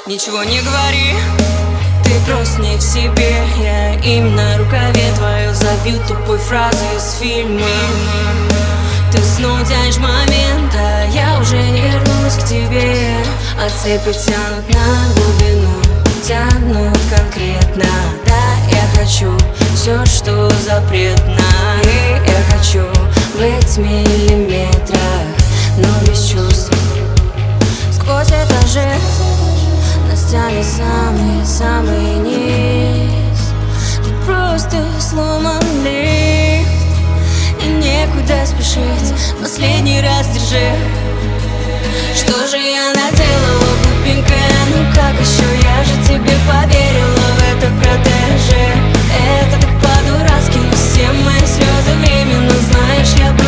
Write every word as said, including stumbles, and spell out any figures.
Ничего не говори, ты просто не в себе. Я им на рукаве твою забью тупой фразой из фильма. Ты снова тянешь момент, а я уже не вернусь к тебе. А цепи тянут на глубину, тянут конкретно. Да, я хочу все, что запретно. И я хочу быть в миллиметрах, но без чувств. Сквозь этажи нас тянет самый-самый низ. Тут просто сломан лифт, и некуда спешить. Последний раз держи. Что же я наделала, глупенькая? Ну как еще? Я же тебе поверила в это протеже. Это так по-дурацки, но все мои слезы временно. Знаешь, я